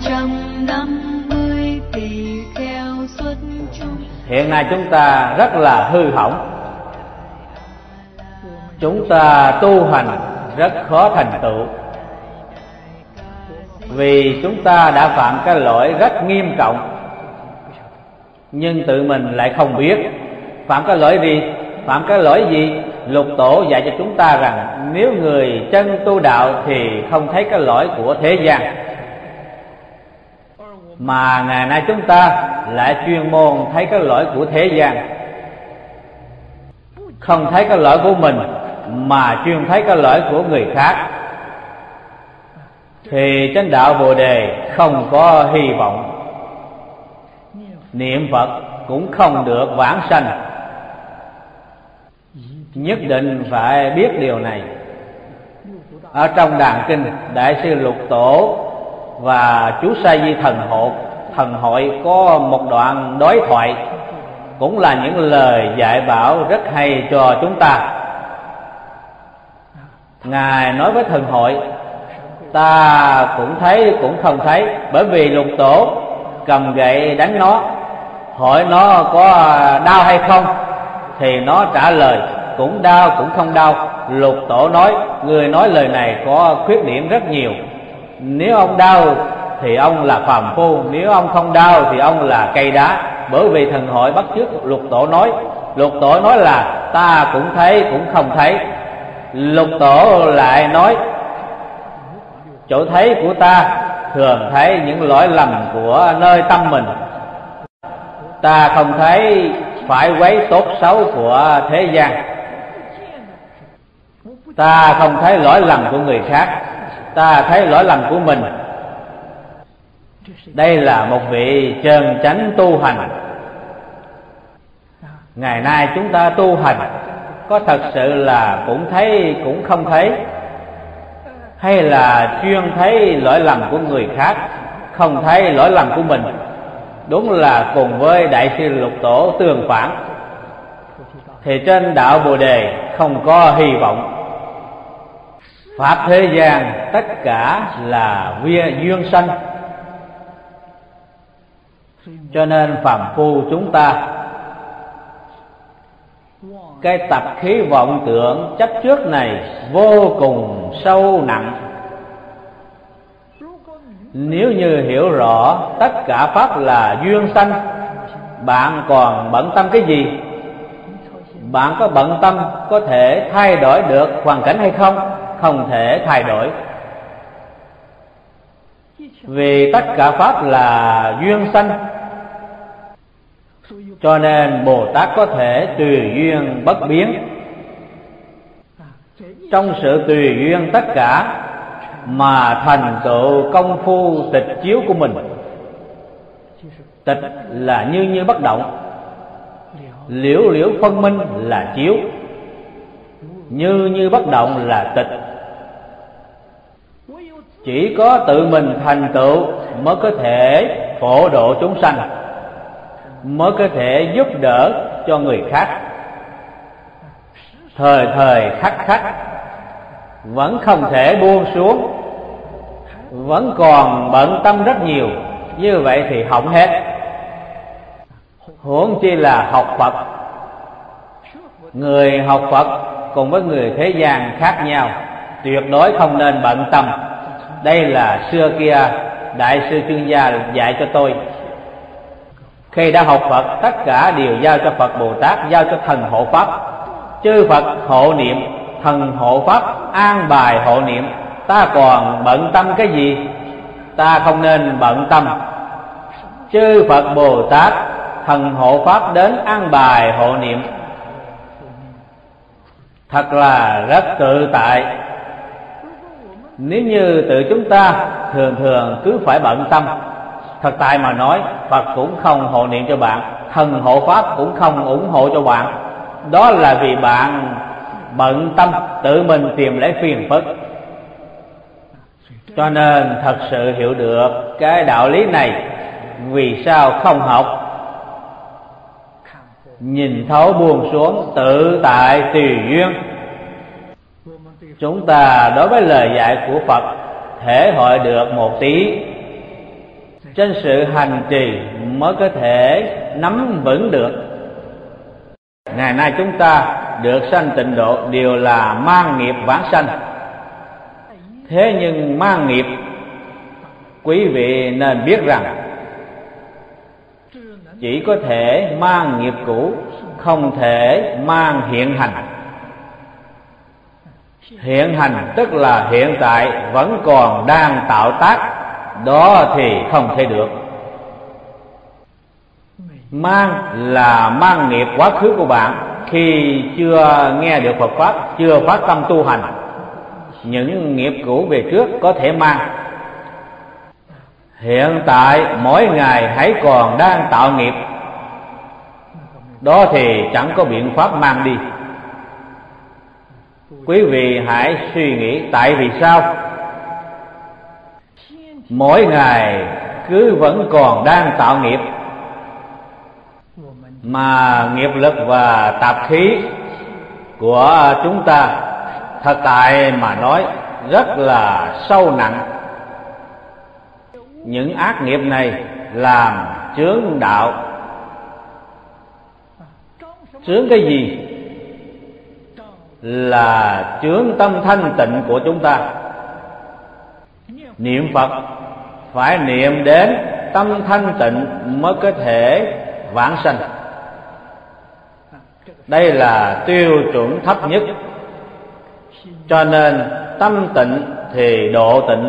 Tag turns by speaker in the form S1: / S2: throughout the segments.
S1: 250 tỳ kheo xuất chúng.
S2: Hiện nay chúng ta rất là hư hỏng. Chúng ta tu hành rất khó thành tựu, vì chúng ta đã phạm cái lỗi rất nghiêm trọng, nhưng tự mình lại không biết. Phạm cái lỗi gì? Phạm cái lỗi gì? Lục Tổ dạy cho chúng ta rằng nếu người chân tu đạo thì không thấy cái lỗi của thế gian, mà ngày nay chúng ta lại chuyên môn thấy cái lỗi của thế gian, không thấy cái lỗi của mình mà chuyên thấy cái lỗi của người khác, thì chánh đạo Bồ Đề không có hy vọng. Niệm Phật cũng không được vãng sanh. Nhất định phải biết điều này. Ở trong Đàn Kinh, Đại sư Lục Tổ và chú Sa Di Thần Hội có một đoạn đối thoại, cũng là những lời dạy bảo rất hay cho chúng ta. Ngài nói với Thần Hội: ta cũng thấy cũng không thấy, bởi vì Lục Tổ cầm gậy đánh nó, hỏi nó có đau hay không, thì nó trả lời cũng đau cũng không đau. Lục Tổ nói: người nói lời này có khuyết điểm rất nhiều. Nếu ông đau thì ông là phàm phu, nếu ông không đau thì ông là cây đá. Bởi vì Thần Hội bắt chước Lục Tổ nói. Lục Tổ nói là ta cũng thấy cũng không thấy. Lục Tổ lại nói: chỗ thấy của ta thường thấy những lỗi lầm của nơi tâm mình, ta không thấy phải quấy tốt xấu của thế gian, ta không thấy lỗi lầm của người khác, ta thấy lỗi lầm của mình. Đây là một vị chân chánh tu hành. Ngày nay chúng ta tu hành có thật sự là cũng thấy cũng không thấy, hay là chuyên thấy lỗi lầm của người khác, không thấy lỗi lầm của mình? Đúng là cùng với Đại sư Lục Tổ tương phản. Thì trên đạo Bồ Đề không có hy vọng. Pháp thế gian tất cả là duyên sanh, cho nên phàm phu chúng ta cái tập khí vọng tưởng chấp trước này vô cùng sâu nặng. Nếu như hiểu rõ tất cả pháp là duyên sanh, bạn còn bận tâm cái gì? Bạn có bận tâm có thể thay đổi được hoàn cảnh hay không? Không thể thay đổi, vì tất cả pháp là duyên sanh. Cho nên Bồ Tát có thể tùy duyên bất biến. Trong sự tùy duyên tất cả mà thành tựu công phu tịch chiếu của mình. Tịch là như bất động, liễu liễu phân minh là chiếu, như bất động là tịch. Chỉ có tự mình thành tựu mới có thể phổ độ chúng sanh, mới có thể giúp đỡ cho người khác. Thời thời khắc khắc vẫn không thể buông xuống, vẫn còn bận tâm rất nhiều. Như vậy thì hỏng hết. Huống chi là học Phật. Người học Phật cùng với người thế gian khác nhau, tuyệt đối không nên bận tâm. Đây là xưa kia Đại sư Chương Gia dạy cho tôi. Khi đã học Phật, tất cả đều giao cho Phật Bồ Tát, giao cho thần hộ pháp. Chư Phật hộ niệm, thần hộ pháp an bài hộ niệm. Ta còn bận tâm cái gì? Ta không nên bận tâm. Chư Phật Bồ Tát, thần hộ pháp đến an bài hộ niệm, thật là rất tự tại. Nếu như tự chúng ta thường cứ phải bận tâm, thật tại mà nói, Phật cũng không hộ niệm cho bạn, thần hộ pháp cũng không ủng hộ cho bạn. Đó là vì bạn bận tâm, tự mình tìm lấy phiền phức. Cho nên thật sự hiểu được cái đạo lý này, vì sao không học? Nhìn thấu buông xuống, tự tại tùy duyên. Chúng ta đối với lời dạy của Phật thể hội được một tí, trên sự hành trì mới có thể nắm vững được. Ngày nay chúng ta được sanh tịnh độ đều là mang nghiệp vãng sanh. Thế nhưng mang nghiệp, quý vị nên biết rằng chỉ có thể mang nghiệp cũ, không thể mang hiện hành. Hiện hành tức là hiện tại vẫn còn đang tạo tác, đó thì không thể được. Mang là mang nghiệp quá khứ của bạn khi chưa nghe được Phật Pháp, chưa phát tâm tu hành. Những nghiệp cũ về trước có thể mang. Hiện tại mỗi ngày hãy còn đang tạo nghiệp, đó thì chẳng có biện pháp mang đi. Quý vị hãy suy nghĩ tại vì sao mỗi ngày cứ vẫn còn đang tạo nghiệp, mà nghiệp lực và tạp khí của chúng ta thật tại mà nói rất là sâu nặng. Những ác nghiệp này làm chướng đạo. Chướng cái gì? Là chướng tâm thanh tịnh của chúng ta. Niệm Phật phải niệm đến tâm thanh tịnh mới có thể vãng sanh. Đây là tiêu chuẩn thấp nhất. Cho nên tâm tịnh thì độ tịnh.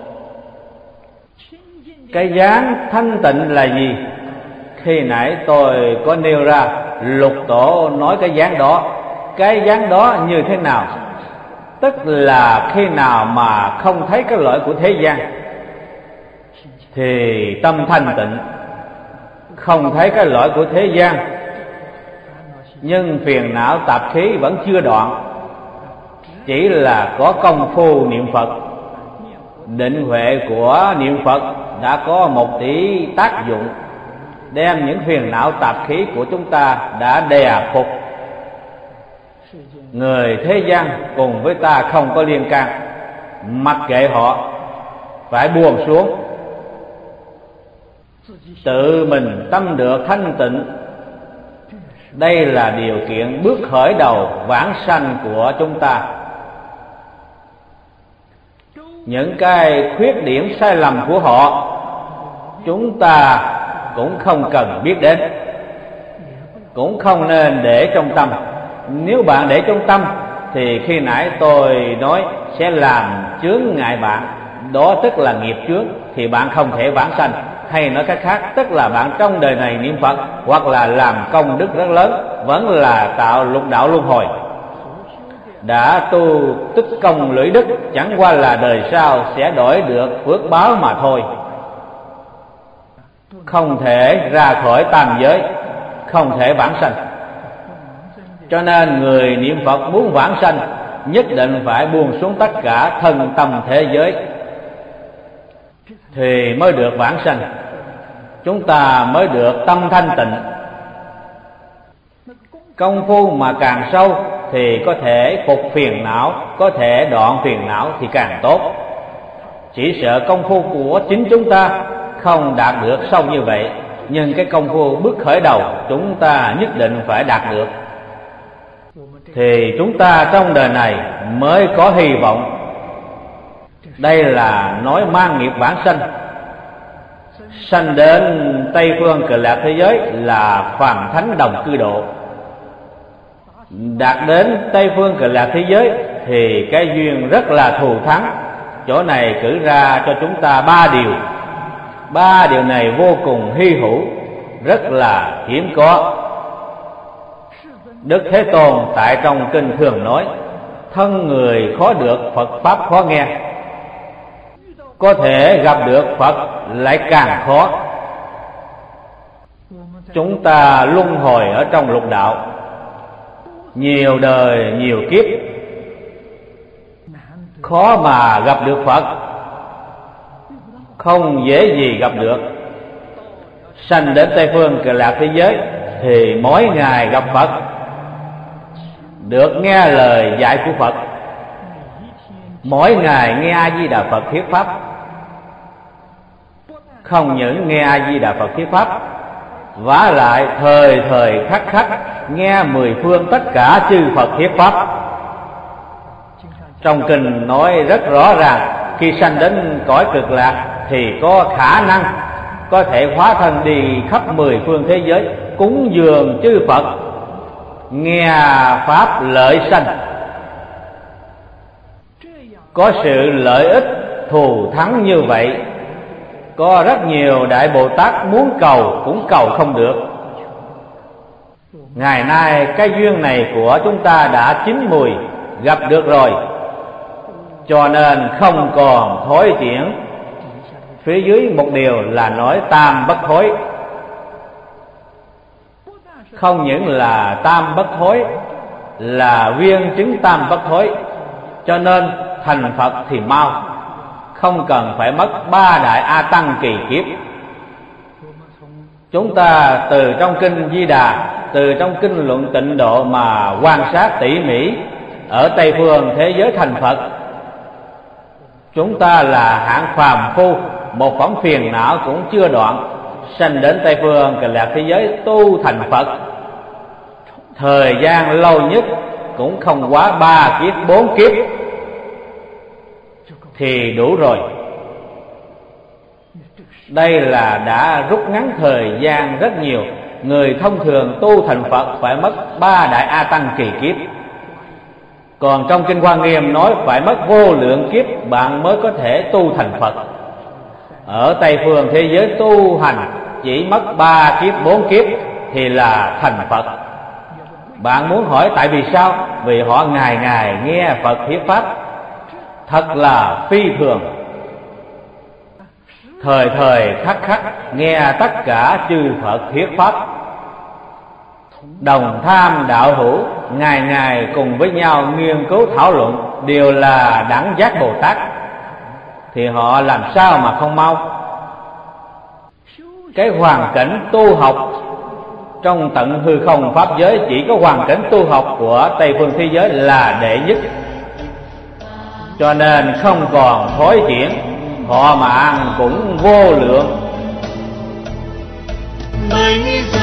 S2: Cái dáng thanh tịnh là gì? Khi nãy tôi có nêu ra, Lục Tổ nói cái dáng đó. Cái dáng đó như thế nào? Tức là khi nào mà không thấy cái lợi của thế gian thì tâm thanh tịnh. Không thấy cái lợi của thế gian, nhưng phiền não tạp khí vẫn chưa đoạn. Chỉ là có công phu niệm Phật, định huệ của niệm Phật đã có một tí tác dụng, đem những phiền não tạp khí của chúng ta đã đè phục. Người thế gian cùng với ta không có liên can, mặc kệ họ, phải buông xuống. Tự mình tâm được thanh tịnh, đây là điều kiện bước khởi đầu vãng sanh của chúng ta. Những cái khuyết điểm sai lầm của họ chúng ta cũng không cần biết đến, cũng không nên để trong tâm. Nếu bạn để trong tâm thì khi nãy tôi nói sẽ làm chướng ngại bạn, đó tức là nghiệp chướng, thì bạn không thể vãng sanh. Hay nói cách khác, tức là bạn trong đời này niệm Phật hoặc là làm công đức rất lớn, vẫn là tạo lục đạo luân hồi. Đã tu tích công lũy đức, chẳng qua là đời sau sẽ đổi được phước báo mà thôi. Không thể ra khỏi tam giới, không thể vãng sanh. Cho nên người niệm Phật muốn vãng sanh nhất định phải buông xuống tất cả thân tâm thế giới thì mới được vãng sanh. Chúng ta mới được tâm thanh tịnh. Công phu mà càng sâu thì có thể phục phiền não, có thể đoạn phiền não thì càng tốt. Chỉ sợ công phu của chính chúng ta không đạt được sâu như vậy, nhưng cái công phu bước khởi đầu chúng ta nhất định phải đạt được, thì chúng ta trong đời này mới có hy vọng. Đây là nói mang nghiệp vãng sanh. Sanh đến Tây phương Cực Lạc thế giới là phàm thánh đồng cư độ. Đạt đến Tây phương Cực Lạc thế giới thì cái duyên rất là thù thắng. Chỗ này cử ra cho chúng ta ba điều. Ba điều này vô cùng hy hữu, rất là hiếm có. Đức Thế Tôn tại trong kinh thường nói: thân người khó được, Phật Pháp khó nghe. Có thể gặp được Phật lại càng khó. Chúng ta luân hồi ở trong lục đạo nhiều đời nhiều kiếp, khó mà gặp được Phật, không dễ gì gặp được. Sanh đến Tây phương Cực Lạc thế giới thì mỗi ngày gặp Phật, được nghe lời dạy của Phật, mỗi ngày nghe A Di Đà Phật thuyết pháp, không những nghe A Di Đà Phật thuyết pháp, vả lại thời thời khắc khắc nghe mười phương tất cả chư Phật thuyết pháp. Trong kinh nói rất rõ ràng, khi sanh đến cõi cực lạc thì có khả năng có thể hóa thân đi khắp mười phương thế giới, cúng dường chư Phật, nghe pháp lợi sanh. Có sự lợi ích thù thắng như vậy, có rất nhiều Đại Bồ Tát muốn cầu cũng cầu không được. Ngày nay cái duyên này của chúng ta đã chín mùi, gặp được rồi, cho nên không còn thối chuyển. Phía dưới một điều là nói tam bất thối. Không những là tam bất thối, là viên chứng tam bất thối, cho nên thành Phật thì mau, không cần phải mất 3 đại A Tăng kỳ kiếp. Chúng ta từ trong kinh Di Đà, từ trong kinh Luận Tịnh Độ mà quan sát tỉ mỉ, ở Tây phương thế giới thành Phật, chúng ta là hạng phàm phu, một phẩm phiền não cũng chưa đoạn, sanh đến Tây phương Cực Lạc thế giới tu thành Phật. Thời gian lâu nhất cũng không quá 3 kiếp 4 kiếp thì đủ rồi. Đây là đã rút ngắn thời gian rất nhiều. Người thông thường tu thành Phật phải mất 3 đại A Tăng kỳ kiếp. Còn trong kinh Hoa Nghiêm nói phải mất vô lượng kiếp bạn mới có thể tu thành Phật. Ở Tây phương thế giới tu hành chỉ mất 3 kiếp 4 kiếp thì là thành Phật. Bạn muốn hỏi tại vì sao? Vì họ ngày ngày nghe Phật thuyết pháp, thật là phi thường. Thời thời khắc khắc nghe tất cả chư Phật thuyết pháp, đồng tham đạo hữu, ngày ngày cùng với nhau nghiên cứu thảo luận, đều là đẳng giác Bồ Tát, thì họ làm sao mà không mau. Cái hoàn cảnh tu học trong tận hư không pháp giới, chỉ có hoàn cảnh tu học của Tây phương thế giới là đệ nhất, cho nên không còn thối chuyển, họ mạng cũng vô lượng.